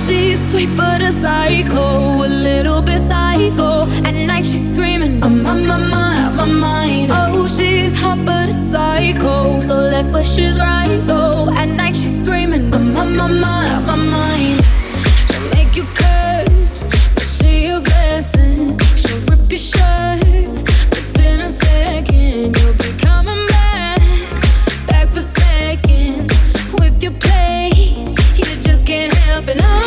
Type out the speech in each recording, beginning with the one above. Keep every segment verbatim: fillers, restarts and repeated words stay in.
she's sweet but a psycho, a little bit psycho. At night she's screaming, I'm on my mind, my mind. Oh, she's hot but a psycho, so left but she's right though. At night she's screaming, I'm on my mind, my mind. She'll make you curse, but she a blessing. She'll rip your shirt, within a second you'll be coming back, back for seconds with your play. You just can't help it, no,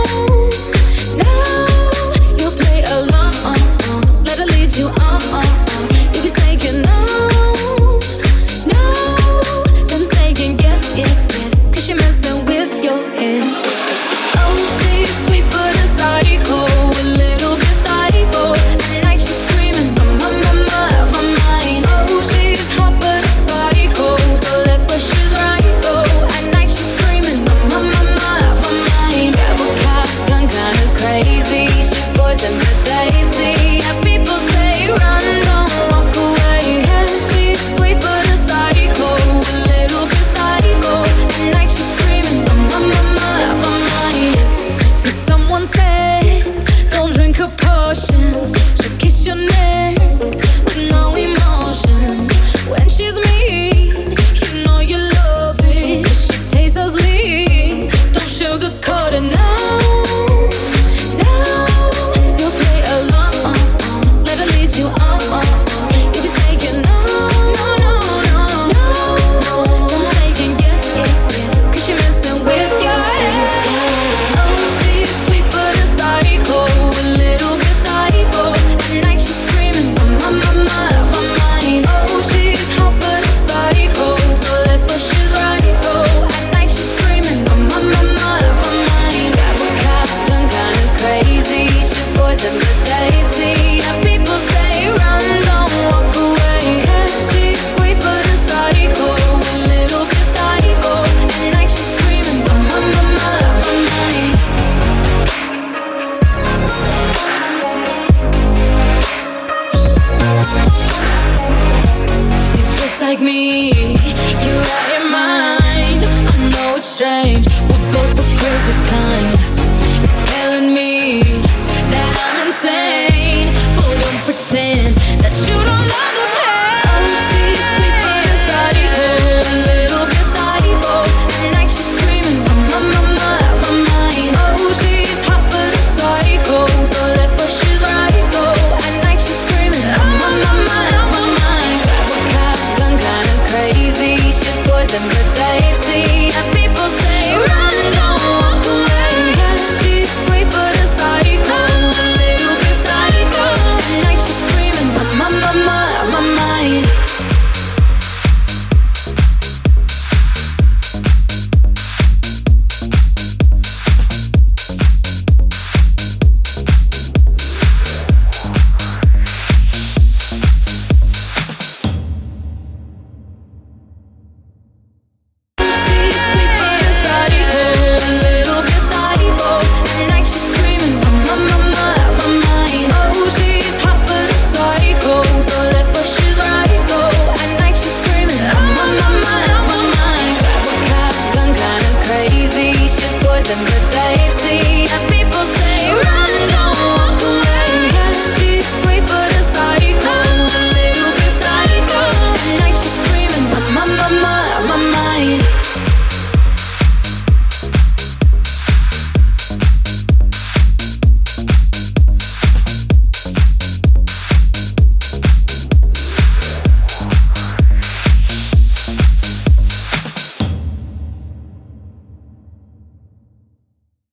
no. You'll play along, let her lead you on. You'll be saying no, no, then saying yes, yes, yes, 'cause you're messing with your head. Oh, she's sweet but a psycho, a little bit psycho. At night she's screaming, I'm on my mind, my mind. Oh, she's hot but a psycho, so left but she's right though. At night she's screaming, I'm on my mind, my mind. Grab a cop, gun kinda crazy. She's poison but tasty. Yeah, people say run, don't walk away. Yeah, she's sweet but a psycho, a little bit psycho. At night she's screaming, I'm on my mind, my mind. See, someone said, don't drink her potions. She'll kiss your neck with no emotion. When she's mean, you know you love it. She tastes so sweet, don't sugarcoat it, no, no. You'll play along, let her lead you on. You'll be saying no, no, no, no, no, no. Then saying yes, yes, yes, 'cause you're messing with your head. Oh, she's sweet but a psycho, a little bit psycho. At night she's screaming, I'm on my mind, my mind. Oh, she's hot but a psycho, so left but she's right though. At night she's screaming, I'm on my mind, my mind. Grab a cop, gun kinda crazy. She's poison but tasty. Yeah, people say run, don't walk away. 'Cause she's sweet but a psycho, a little bit psycho. At night she's screaming, I'm on my mind, my mind. You're just like me, you're out your mind. I know it's strange, we're both the crazy kind. You're telling me that I'm insane.